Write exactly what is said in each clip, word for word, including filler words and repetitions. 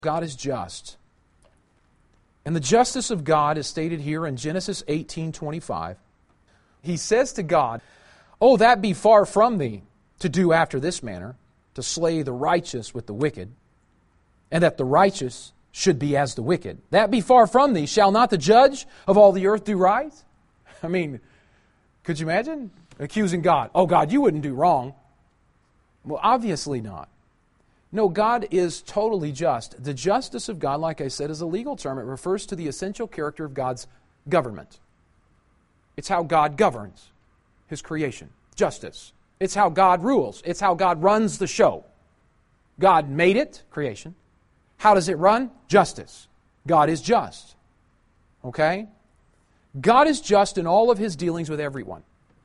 God is just. And the justice of God is stated here in Genesis eighteen twenty-five. He says to God, "Oh, that be far from thee to do after this manner, to slay the righteous with the wicked, and that the righteous should be as the wicked. That be far from thee. Shall not the judge of all the earth do right?" I mean, could you imagine accusing God? "Oh, God, you wouldn't do wrong." Well, obviously not. No, God is totally just. The justice of God, like I said, is a legal term. It refers to the essential character of God's government. It's how God governs His creation. Justice. It's how God rules. It's how God runs the show. God made it, creation. How does it run? Justice. God is just. Okay? God is just in all of His dealings with everyone.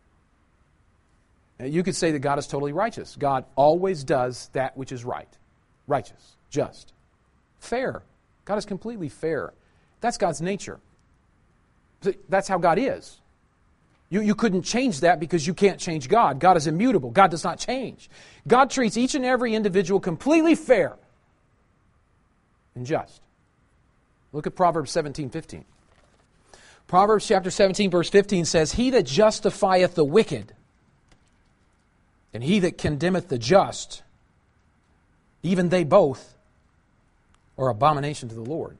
You could say that God is totally righteous. God always does that which is right. Righteous. Just. Fair. God is completely fair. That's God's nature. That's how God is. You, you couldn't change that because you can't change God. God is immutable. God does not change. God treats each and every individual completely fair and just. Look at Proverbs seventeen fifteen. Proverbs chapter seventeen verse fifteen says, "He that justifieth the wicked, and he that condemneth the just, even they both are abomination to the Lord."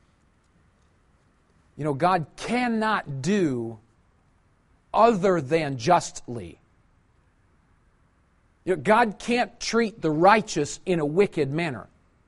You know, God cannot do other than justly. You know, God can't treat the righteous in a wicked manner.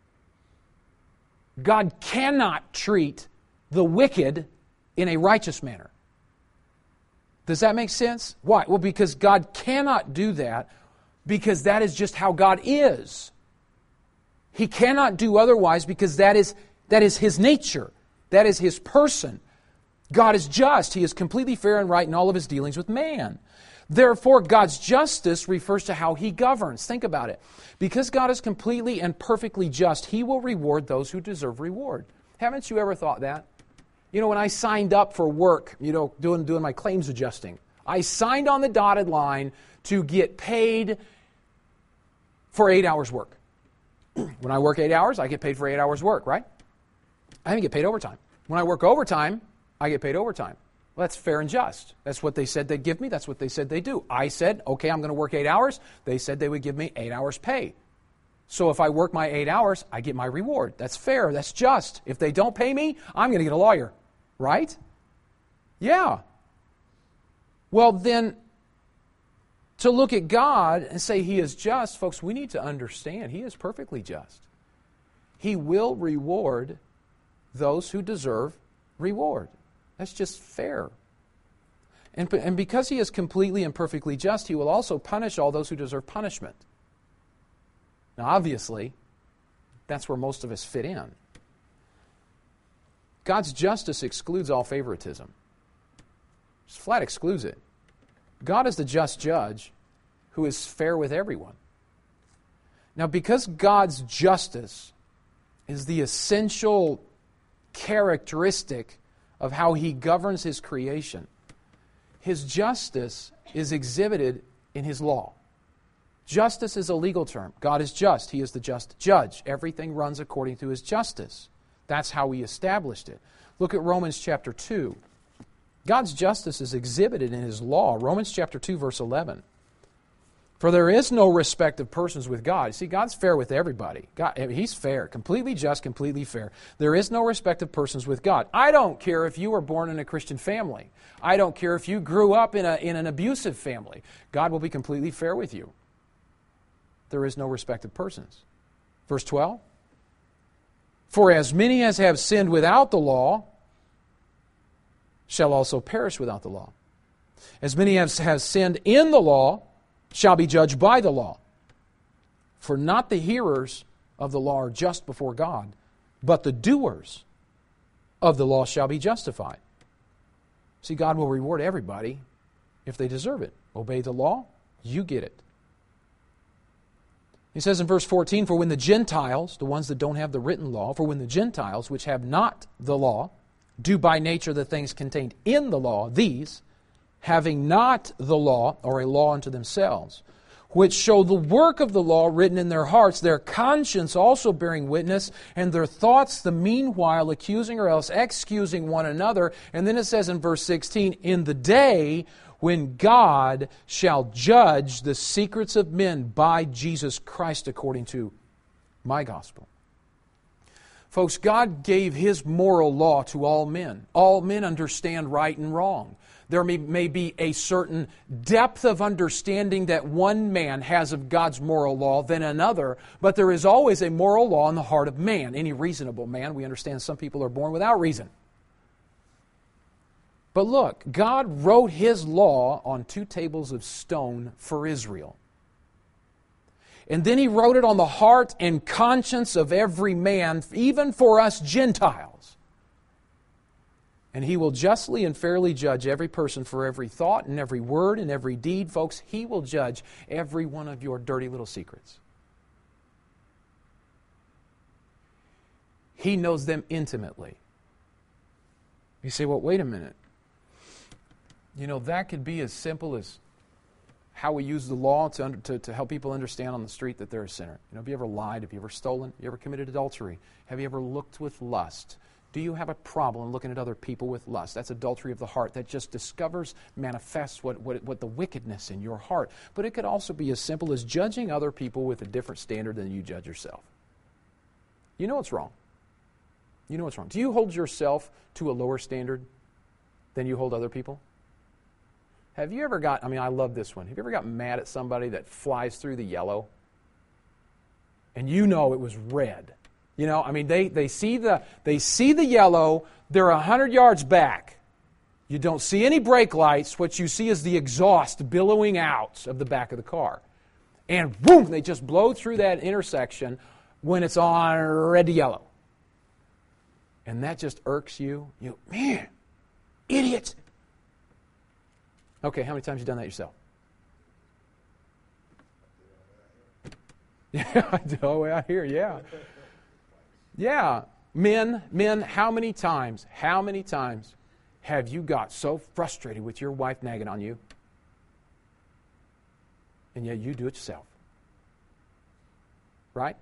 God cannot treat the wicked in a righteous manner. Does that make sense? Why? Well, because God cannot do that, because that is just how God is. He cannot do otherwise because that is, that is His nature. That is His person. God is just. He is completely fair and right in all of His dealings with man. Therefore, God's justice refers to how He governs. Think about it. Because God is completely and perfectly just, He will reward those who deserve reward. Haven't you ever thought that? You know, when I signed up for work, you know, doing, doing my claims adjusting, I signed on the dotted line to get paid for eight hours work. When I work eight hours, I get paid for eight hours work, right? I didn't get paid overtime. When I work overtime, I get paid overtime. Well, that's fair and just. That's what they said they'd give me. That's what they said they'd do. I said, okay, I'm going to work eight hours. They said they would give me eight hours pay. So if I work my eight hours, I get my reward. That's fair. That's just. If they don't pay me, I'm going to get a lawyer. Right? Yeah. Well, then, to look at God and say He is just, folks, we need to understand He is perfectly just. He will reward those who deserve reward. That's just fair. And, and because He is completely and perfectly just, He will also punish all those who deserve punishment. Now, obviously, that's where most of us fit in. God's justice excludes all favoritism. Just flat excludes it. God is the just judge who is fair with everyone. Now, because God's justice is the essential characteristic of how He governs His creation, His justice is exhibited in His law. Justice is a legal term. God is just. He is the just judge. Everything runs according to His justice. That's how He established it. Look at Romans chapter two. God's justice is exhibited in His law. Romans chapter two, verse eleven. "For there is no respect of persons with God." See, God's fair with everybody. God, He's fair, completely just, completely fair. There is no respect of persons with God. I don't care if you were born in a Christian family. I don't care if you grew up in, a, in an abusive family. God will be completely fair with you. There is no respect of persons. Verse twelve. "For as many as have sinned without the law shall also perish without the law. As many as have sinned in the law shall be judged by the law. For not the hearers of the law are just before God, but the doers of the law shall be justified." See, God will reward everybody if they deserve it. Obey the law, you get it. He says in verse fourteen, "For when the Gentiles," the ones that don't have the written law, "for when the Gentiles, which have not the law, do by nature the things contained in the law, these, having not the law, or a law unto themselves, which show the work of the law written in their hearts, their conscience also bearing witness, and their thoughts the meanwhile accusing or else excusing one another. And then it says in verse sixteen, in the day when God shall judge the secrets of men by Jesus Christ according to my gospel. Folks, God gave His moral law to all men. All men understand right and wrong. There may, may be a certain depth of understanding that one man has of God's moral law than another, but there is always a moral law in the heart of man, any reasonable man. We understand some people are born without reason. But look, God wrote His law on two tables of stone for Israel. And then He wrote it on the heart and conscience of every man, even for us Gentiles. And He will justly and fairly judge every person for every thought and every word and every deed. Folks, He will judge every one of your dirty little secrets. He knows them intimately. You say, well, wait a minute. You know, that could be as simple as how we use the law to, under, to, to help people understand on the street that they're a sinner. You know, have you ever lied? Have you ever stolen? Have you ever committed adultery? Have you ever looked with lust? Do you have a problem looking at other people with lust? That's adultery of the heart. That just discovers, manifests what, what, what the wickedness in your heart. But it could also be as simple as judging other people with a different standard than you judge yourself. You know what's wrong. You know what's wrong. Do you hold yourself to a lower standard than you hold other people? Have you ever got, I mean, I love this one. Have you ever got mad at somebody that flies through the yellow? And you know it was red. You know, I mean, they, they see the they see the yellow, they're a hundred yards back. You don't see any brake lights. What you see is the exhaust billowing out of the back of the car. And boom, they just blow through that intersection when it's on red to yellow. And that just irks you. You, man, idiot. Okay, how many times have you done that yourself? Yeah, I know. I hear, yeah. Yeah. Men, men, how many times, how many times have you got so frustrated with your wife nagging on you? And yet you do it yourself. Right?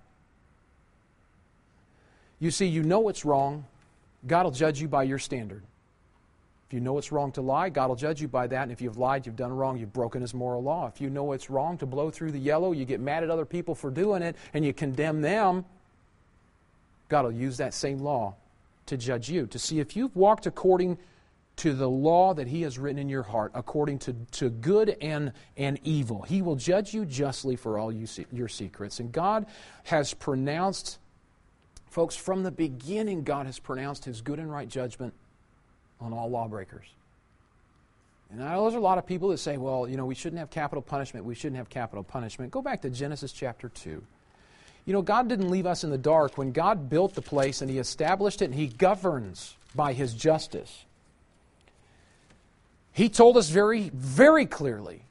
You see, you know what's wrong. God will judge you by your standard. If you know it's wrong to lie, God will judge you by that. And if you've lied, you've done wrong, you've broken His moral law. If you know it's wrong to blow through the yellow, you get mad at other people for doing it, and you condemn them, God will use that same law to judge you, to see if you've walked according to the law that He has written in your heart, according to, to good and, and evil. He will judge you justly for all you see, your secrets. And God has pronounced, folks, from the beginning, God has pronounced His good and right judgment on all lawbreakers. And I know there's a lot of people that say, well, you know, we shouldn't have capital punishment. We shouldn't have capital punishment. Go back to Genesis chapter two. You know, God didn't leave us in the dark. When God built the place and He established it and He governs by His justice, He told us very, very clearly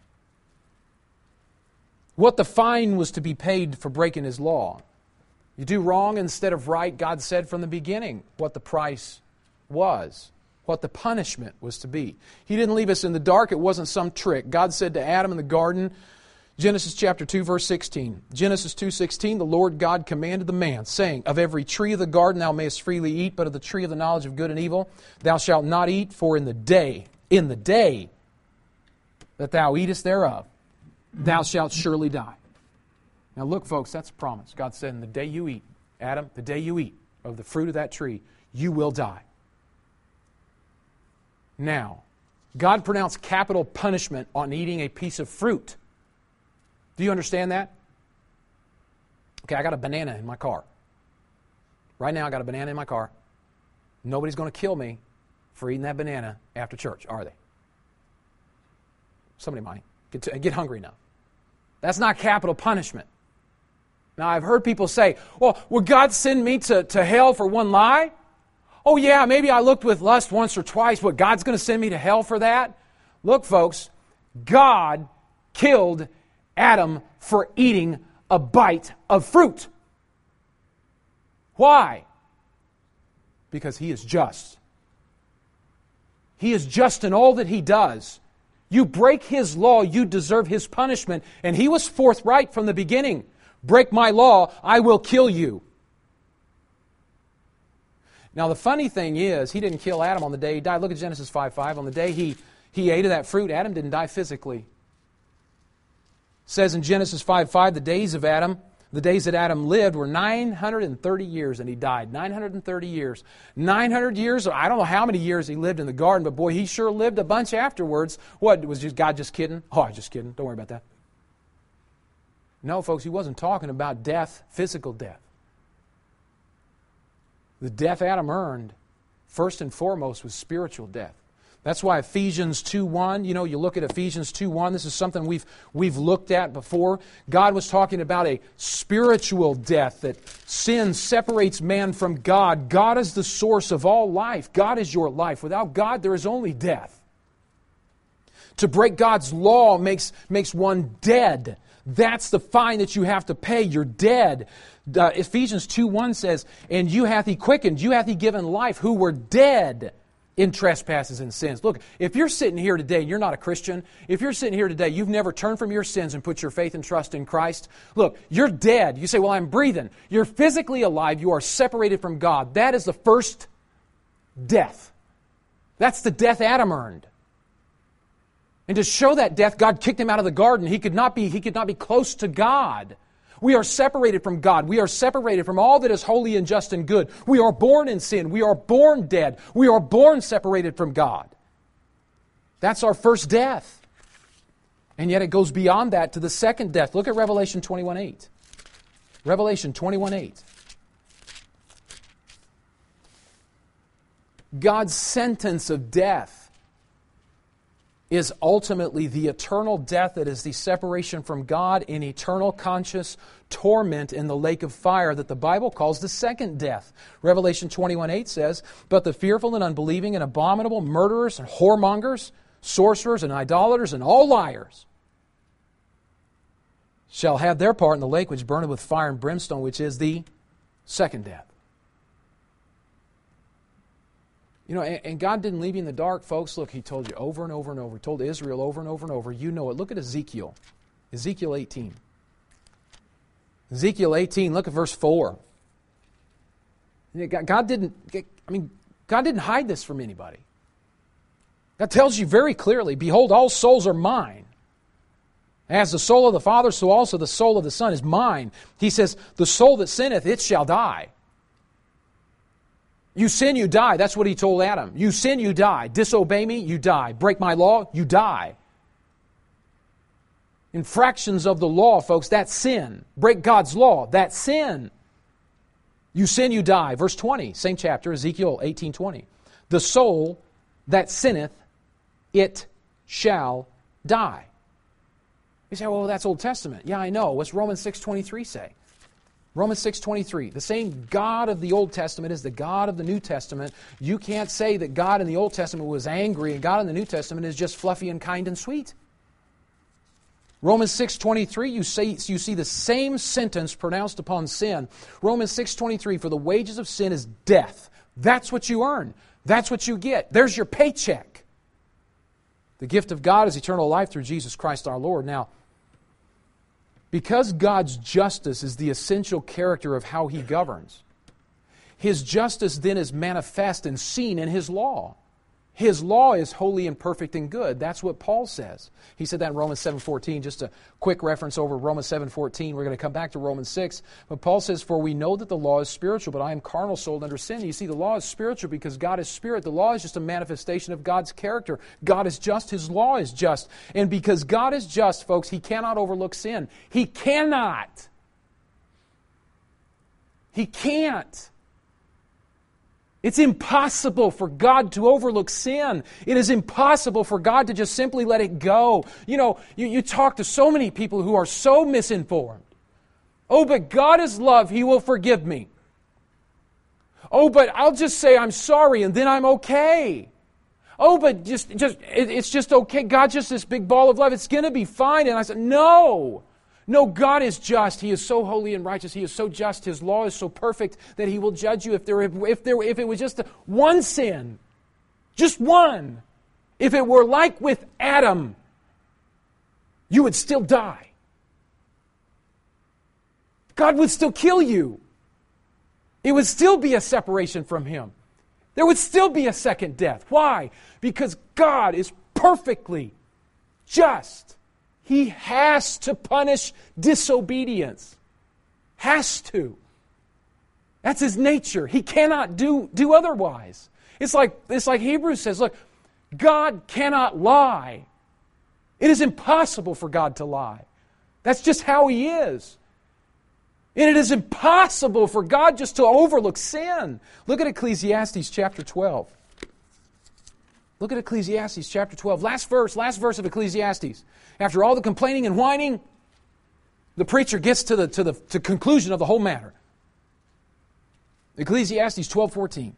what the fine was to be paid for breaking His law. You do wrong instead of right, God said from the beginning what the price was, what the punishment was to be. He didn't leave us in the dark. It wasn't some trick. God said to Adam in the garden, Genesis chapter two, verse sixteen. Genesis two sixteen, the Lord God commanded the man, saying, of every tree of the garden thou mayest freely eat, but of the tree of the knowledge of good and evil thou shalt not eat, for in the day, in the day that thou eatest thereof, thou shalt surely die. Now look, folks, that's a promise. God said, in the day you eat, Adam, the day you eat of the fruit of that tree, you will die. Now, God pronounced capital punishment on eating a piece of fruit. Do you understand that? Okay, I got a banana in my car. Right now I got a banana in my car. Nobody's going to kill me for eating that banana after church, are they? Somebody might. Get, to, get hungry enough. That's not capital punishment. Now, I've heard people say, well, would God send me to, to hell for one lie? Oh, yeah, maybe I looked with lust once or twice, but God's going to send me to hell for that? Look, folks, God killed Adam for eating a bite of fruit. Why? Because He is just. He is just in all that He does. You break His law, you deserve His punishment. And He was forthright from the beginning. Break my law, I will kill you. Now the funny thing is, He didn't kill Adam on the day he died. Look at Genesis five five. On the day he, he ate of that fruit, Adam didn't die physically. It says in Genesis five five, the days of Adam, the days that Adam lived were nine hundred thirty years, and he died. nine hundred thirty years. nine hundred years, I don't know how many years he lived in the garden, but boy, he sure lived a bunch afterwards. What, was just God just kidding? Oh, I was just kidding. Don't worry about that. No, folks, He wasn't talking about death, physical death. The death Adam earned, first and foremost, was spiritual death. That's why Ephesians two one, you know, you look at Ephesians two one, this is something we've, we've looked at before. God was talking about a spiritual death, that sin separates man from God. God is the source of all life. God is your life. Without God, there is only death. To break God's law makes, makes one dead. That's the fine that you have to pay. You're dead. Uh, Ephesians two one says, and you hath He quickened, you hath He given life, who were dead in trespasses and sins. Look, if you're sitting here today and you're not a Christian, if you're sitting here today, you've never turned from your sins and put your faith and trust in Christ, look, you're dead. You say, well, I'm breathing. You're physically alive. You are separated from God. That is the first death. That's the death Adam earned. And to show that death, God kicked him out of the garden. He could not be, he could not be close to God. We are separated from God. We are separated from all that is holy and just and good. We are born in sin. We are born dead. We are born separated from God. That's our first death. And yet it goes beyond that to the second death. Look at Revelation twenty-one eight. Revelation twenty-one eight. God's sentence of death is ultimately the eternal death that is the separation from God in eternal conscious torment in the lake of fire that the Bible calls the second death. Revelation twenty-one eight says, but the fearful and unbelieving and abominable, murderers and whoremongers, sorcerers and idolaters and all liars shall have their part in the lake which burneth with fire and brimstone, which is the second death. You know, and God didn't leave you in the dark, folks. Look, He told you over and over and over. He told Israel over and over and over. You know it. Look at Ezekiel. Ezekiel eighteen. Ezekiel eighteen, look at verse four. God didn't, I mean, God didn't hide this from anybody. That tells you very clearly, behold, all souls are mine. As the soul of the Father, so also the soul of the Son is mine. He says, the soul that sinneth, it shall die. You sin, you die. That's what He told Adam. You sin, you die. Disobey me, you die. Break my law, you die. Infractions of the law, folks, that's sin. Break God's law, that's sin. You sin, you die. Verse twenty, same chapter, Ezekiel eighteen twenty. The soul that sinneth, it shall die. You say, well, that's Old Testament. Yeah, I know. What's Romans six twenty-three say? Romans six twenty-three, the same God of the Old Testament is the God of the New Testament. You can't say that God in the Old Testament was angry and God in the New Testament is just fluffy and kind and sweet. Romans six twenty-three, you see, you see the same sentence pronounced upon sin. Romans six twenty-three, for the wages of sin is death. That's what you earn. That's what you get. There's your paycheck. The gift of God is eternal life through Jesus Christ our Lord. Now, because God's justice is the essential character of how He governs, His justice then is manifest and seen in His law. His law is holy and perfect and good. That's what Paul says. He said that in Romans seven fourteen. Just a quick reference over Romans seven fourteen. We're going to come back to Romans six. But Paul says, for we know that the law is spiritual, but I am carnal, sold under sin. You see, the law is spiritual because God is spirit. The law is just a manifestation of God's character. God is just. His law is just. And because God is just, folks, He cannot overlook sin. He cannot. He can't. It's impossible for God to overlook sin. It is impossible for God to just simply let it go. You know, you, you talk to so many people who are so misinformed. Oh, but God is love. He will forgive me. Oh, but I'll just say I'm sorry and then I'm okay. Oh, but just, just it, it's just okay. God's just this big ball of love. It's going to be fine. And I said, no. No, God is just. He is so holy and righteous. He is so just. His law is so perfect that He will judge you if there, if there, if it was just one sin, just one. If it were like with Adam, you would still die. God would still kill you. It would still be a separation from Him. There would still be a second death. Why? Because God is perfectly just. He has to punish disobedience. Has to. That's His nature. He cannot do, do otherwise. It's like, it's like Hebrews says, look, God cannot lie. It is impossible for God to lie. That's just how He is. And it is impossible for God just to overlook sin. Look at Ecclesiastes chapter twelve. Look at Ecclesiastes chapter twelve. Last verse, last verse of Ecclesiastes. After all the complaining and whining, the preacher gets to the to the to conclusion of the whole matter. Ecclesiastes twelve fourteen.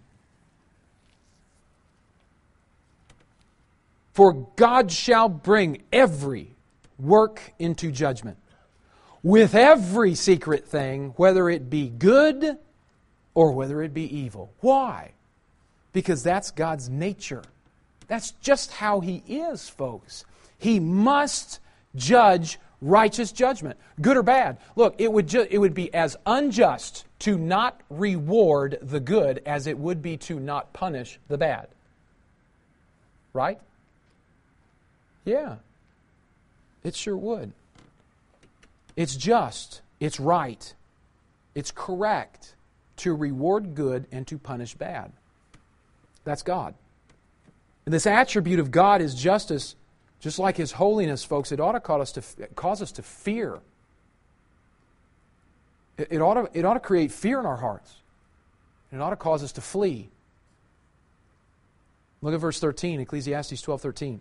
For God shall bring every work into judgment, with every secret thing, whether it be good or whether it be evil. Why? Because that's God's nature. That's just how He is, folks. He must judge righteous judgment, good or bad. Look, it would ju- it would be as unjust to not reward the good as it would be to not punish the bad. Right? Yeah. It sure would. It's just, it's right, it's correct to reward good and to punish bad. That's God. And this attribute of God is justice, just like His holiness, folks. It ought to cause us to, cause us to fear. It, it, ought to, it ought to create fear in our hearts. And it ought to cause us to flee. Look at verse thirteen, Ecclesiastes twelve thirteen.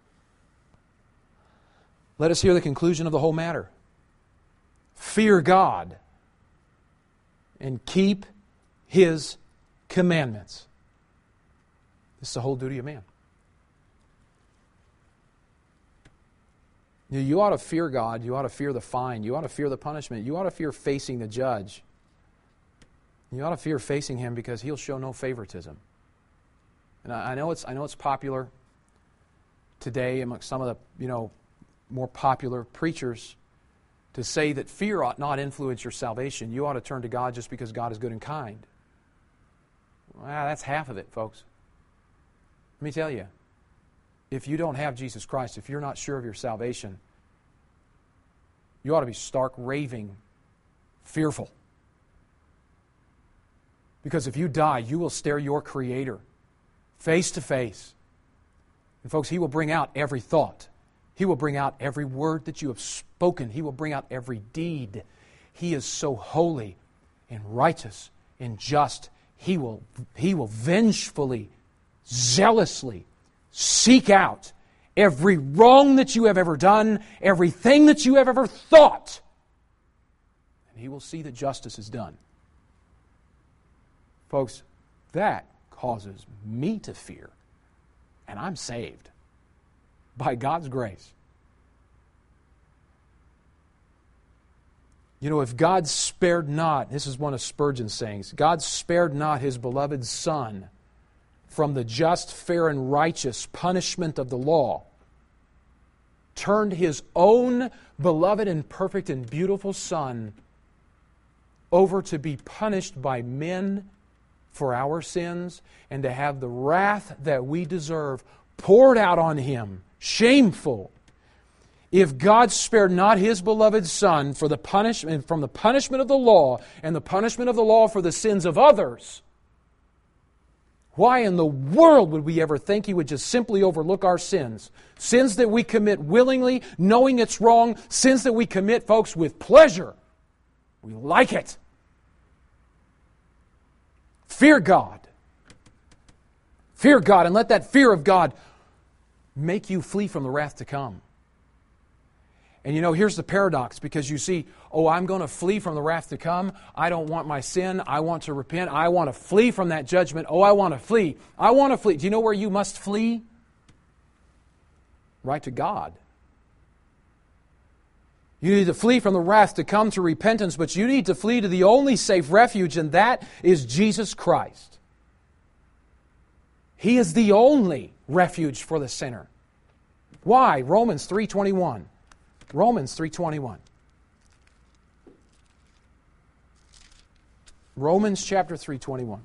Let us hear the conclusion of the whole matter. Fear God and keep His commandments. This is the whole duty of man. You, you ought to fear God. You ought to fear the fine. You ought to fear the punishment. You ought to fear facing the judge. You ought to fear facing Him because He'll show no favoritism. And I, I know it's I know it's popular today among some of the you know more popular preachers to say that fear ought not influence your salvation. You ought to turn to God just because God is good and kind. Well, that's half of it, folks. Let me tell you, if you don't have Jesus Christ, if you're not sure of your salvation, you ought to be stark raving fearful. Because if you die, you will stare your Creator face to face. And folks, He will bring out every thought. He will bring out every word that you have spoken. He will bring out every deed. He is so holy and righteous and just. He will, he will vengefully, zealously seek out every wrong that you have ever done, everything that you have ever thought. And He will see that justice is done. Folks, that causes me to fear. And I'm saved. By God's grace. You know, if God spared not, this is one of Spurgeon's sayings, God spared not His beloved Son from the just, fair, and righteous punishment of the law, turned His own beloved and perfect and beautiful Son over to be punished by men for our sins and to have the wrath that we deserve poured out on Him. Shameful. If God spared not His beloved Son for the punishment, from the punishment of the law and the punishment of the law for the sins of others, why in the world would we ever think He would just simply overlook our sins? Sins that we commit willingly, knowing it's wrong, sins that we commit, folks, with pleasure. We like it. Fear God. Fear God, and let that fear of God make you flee from the wrath to come. And you know, here's the paradox, because you see, oh, I'm going to flee from the wrath to come. I don't want my sin. I want to repent. I want to flee from that judgment. Oh, I want to flee. I want to flee. Do you know where you must flee? Right to God. You need to flee from the wrath to come to repentance, but you need to flee to the only safe refuge, and that is Jesus Christ. He is the only refuge for the sinner. Why? Romans three twenty-one. Romans three twenty-one. Romans chapter three twenty-one.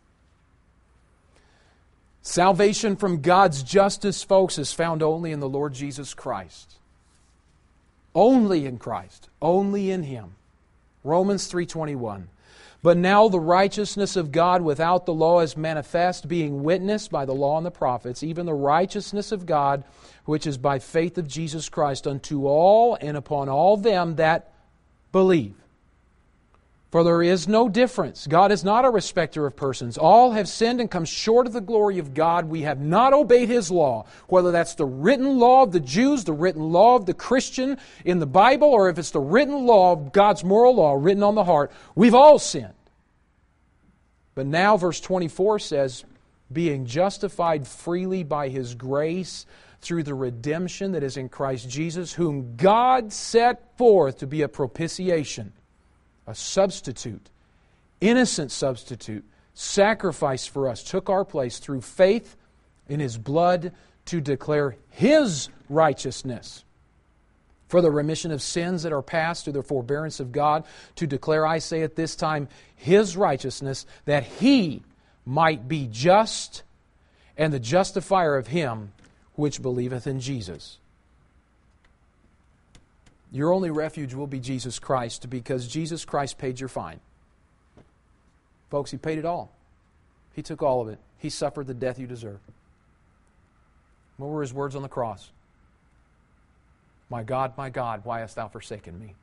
Salvation from God's justice, folks, is found only in the Lord Jesus Christ. Only in Christ. Only in Him. Romans three twenty-one. But now the righteousness of God without the law is manifest, being witnessed by the law and the prophets, even the righteousness of God, which is by faith of Jesus Christ, unto all and upon all them that believe. For there is no difference. God is not a respecter of persons. All have sinned and come short of the glory of God. We have not obeyed His law, whether that's the written law of the Jews, the written law of the Christian in the Bible, or if it's the written law of God's moral law written on the heart. We've all sinned. But now verse twenty-four says, being justified freely by His grace through the redemption that is in Christ Jesus, whom God set forth to be a propitiation, a substitute, innocent substitute, sacrifice for us, took our place through faith in His blood to declare His righteousness for the remission of sins that are past through the forbearance of God, to declare, I say at this time, His righteousness, that He might be just and the justifier of him which believeth in Jesus. Your only refuge will be Jesus Christ, because Jesus Christ paid your fine. Folks, He paid it all. He took all of it. He suffered the death you deserve. What were His words on the cross? My God, my God, why hast Thou forsaken me?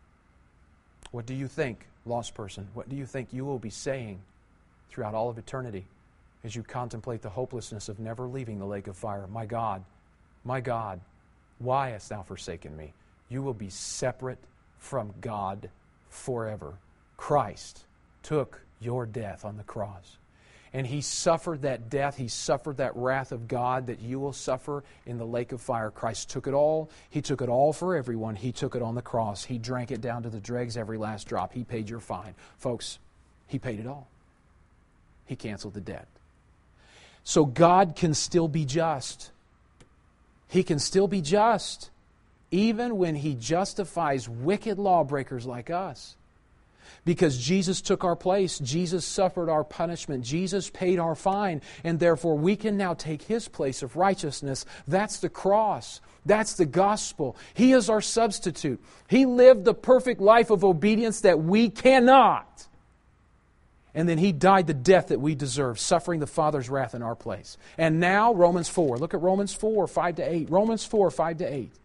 What do you think, lost person? What do you think you will be saying throughout all of eternity as you contemplate the hopelessness of never leaving the lake of fire? My God, my God, why hast Thou forsaken me? You will be separate from God forever. Christ took your death on the cross. And He suffered that death, He suffered that wrath of God that you will suffer in the lake of fire. Christ took it all. He took it all for everyone. He took it on the cross. He drank it down to the dregs, every last drop. He paid your fine. Folks, He paid it all. He canceled the debt. So God can still be just. He can still be just, even when He justifies wicked lawbreakers like us. Because Jesus took our place, Jesus suffered our punishment, Jesus paid our fine, and therefore we can now take His place of righteousness. That's the cross. That's the gospel. He is our substitute. He lived the perfect life of obedience that we cannot. And then He died the death that we deserve, suffering the Father's wrath in our place. And now, Romans four. Look at Romans four, five to eight. Romans four, five to eight.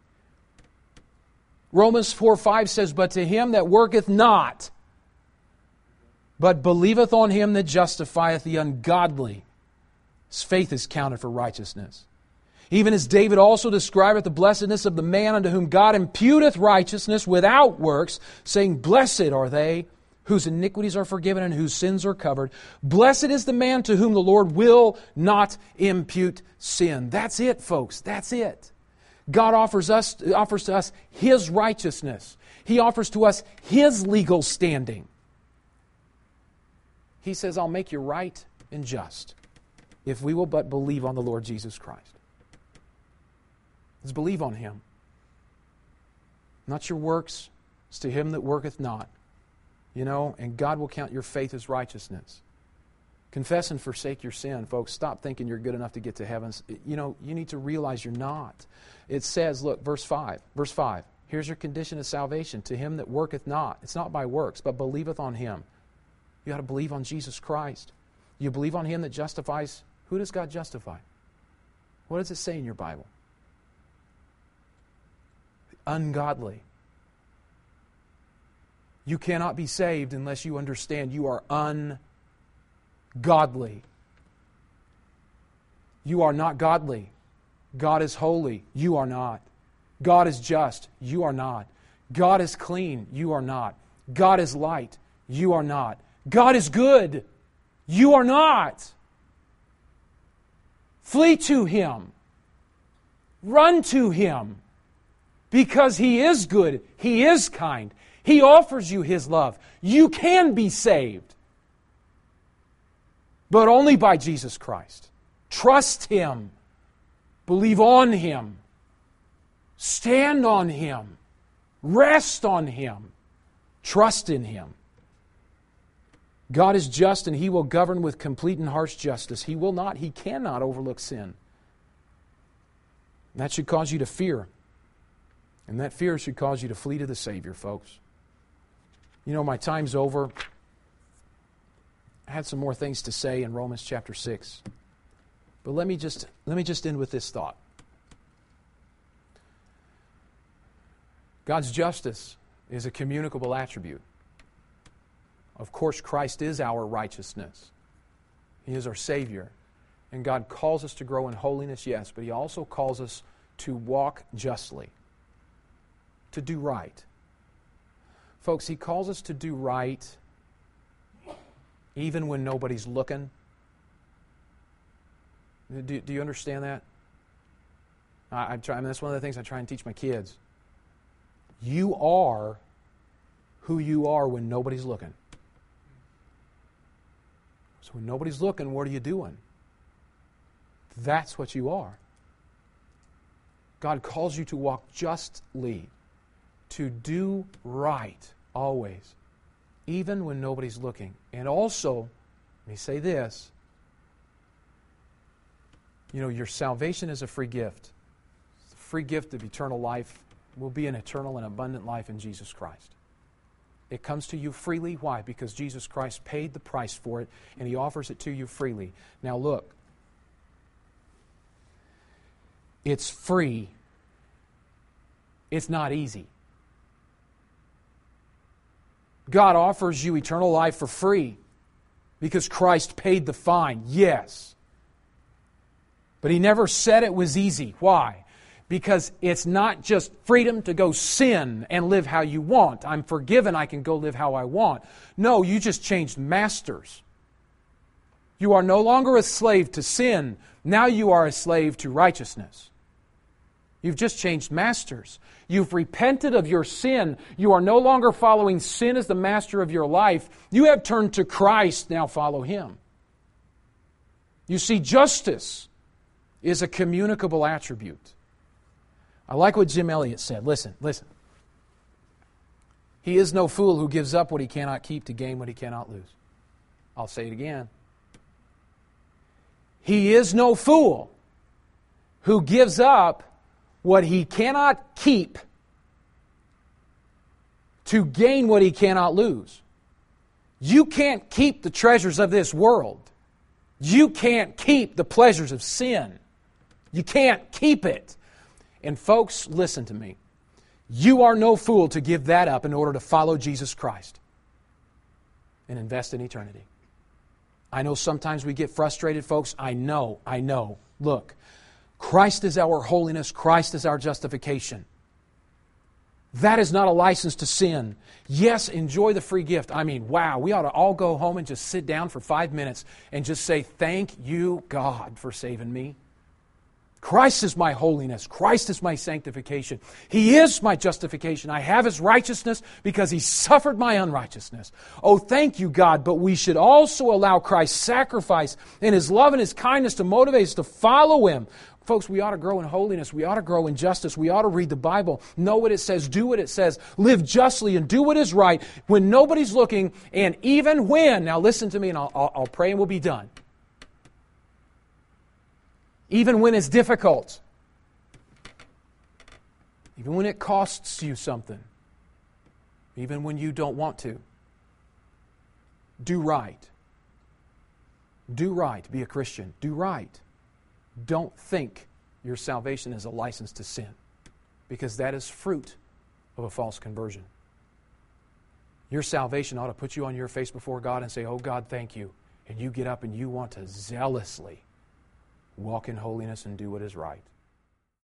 Romans four, five says, but to him that worketh not, but believeth on Him that justifieth the ungodly, his faith is counted for righteousness. Even as David also describeth the blessedness of the man unto whom God imputeth righteousness without works, saying, blessed are they whose iniquities are forgiven and whose sins are covered. Blessed is the man to whom the Lord will not impute sin. That's it, folks. That's it. God offers us offers to us His righteousness. He offers to us His legal standing. He says, I'll make you right and just if we will but believe on the Lord Jesus Christ. Let's believe on Him. Not your works. It's to him that worketh not. You know, and God will count your faith as righteousness. Confess and forsake your sin, folks. Stop thinking you're good enough to get to heaven. You know, you need to realize you're not. It says, look, verse five. Verse five. Here's your condition of salvation. To him that worketh not. It's not by works, but believeth on Him. You got to believe on Jesus Christ. You believe on Him that justifies. Who does God justify? What does it say in your Bible? Ungodly. You cannot be saved unless you understand you are ungodly. You are not godly. God is holy. You are not. God is just. You are not. God is clean. You are not. God is light. You are not. God is good. You are not. Flee to Him. Run to Him. Because He is good. He is kind. He offers you His love. You can be saved. But only by Jesus Christ. Trust Him. Believe on Him. Stand on Him. Rest on Him. Trust in Him. God is just and He will govern with complete and harsh justice. He will not, He cannot overlook sin. That should cause you to fear. And that fear should cause you to flee to the Savior, folks. You know, my time's over. I had some more things to say in Romans chapter six. But let me just let me just end with this thought. God's justice is a communicable attribute. Of course, Christ is our righteousness. He is our Savior. And God calls us to grow in holiness, yes, but He also calls us to walk justly, to do right. Folks, He calls us to do right even when nobody's looking. Do, do you understand that? I, I try, I mean, that's one of the things I try and teach my kids. You are who you are when nobody's looking. So when nobody's looking, what are you doing? That's what you are. God calls you to walk justly, to do right always, even when nobody's looking. And also, let me say this, you know, your salvation is a free gift. It's a free gift of eternal life. Will be an eternal and abundant life in Jesus Christ. It comes to you freely. Why? Because Jesus Christ paid the price for it, and He offers it to you freely. Now look, it's free. It's not easy. God offers you eternal life for free because Christ paid the fine, yes. But He never said it was easy. Why? Because it's not just freedom to go sin and live how you want. I'm forgiven, I can go live how I want. No, you just changed masters. You are no longer a slave to sin. Now you are a slave to righteousness. You've just changed masters. You've repented of your sin. You are no longer following sin as the master of your life. You have turned to Christ. Now follow Him. You see, justice is a communicable attribute. I like what Jim Elliot said. Listen, listen. He is no fool who gives up what he cannot keep to gain what he cannot lose. I'll say it again. He is no fool who gives up what he cannot keep to gain what he cannot lose. You can't keep the treasures of this world. You can't keep the pleasures of sin. You can't keep it. And folks, listen to me. You are no fool to give that up in order to follow Jesus Christ and invest in eternity. I know sometimes we get frustrated, folks. I know, I know. Look, Christ is our holiness. Christ is our justification. That is not a license to sin. Yes, enjoy the free gift. I mean, wow, we ought to all go home and just sit down for five minutes and just say, thank you, God, for saving me. Christ is my holiness. Christ is my sanctification. He is my justification. I have His righteousness because He suffered my unrighteousness. Oh, thank you, God. But we should also allow Christ's sacrifice and His love and His kindness to motivate us to follow Him. Folks, we ought to grow in holiness. We ought to grow in justice. We ought to read the Bible, know what it says, do what it says, live justly and do what is right when nobody's looking, and even when, now listen to me and I'll, I'll, I'll pray and we'll be done. Even when it's difficult. Even when it costs you something. Even when you don't want to. Do right. Do right. Be a Christian. Do right. Don't think your salvation is a license to sin, because that is fruit of a false conversion. Your salvation ought to put you on your face before God and say, oh God, thank you. And you get up and you want to zealously walk in holiness and do what is right.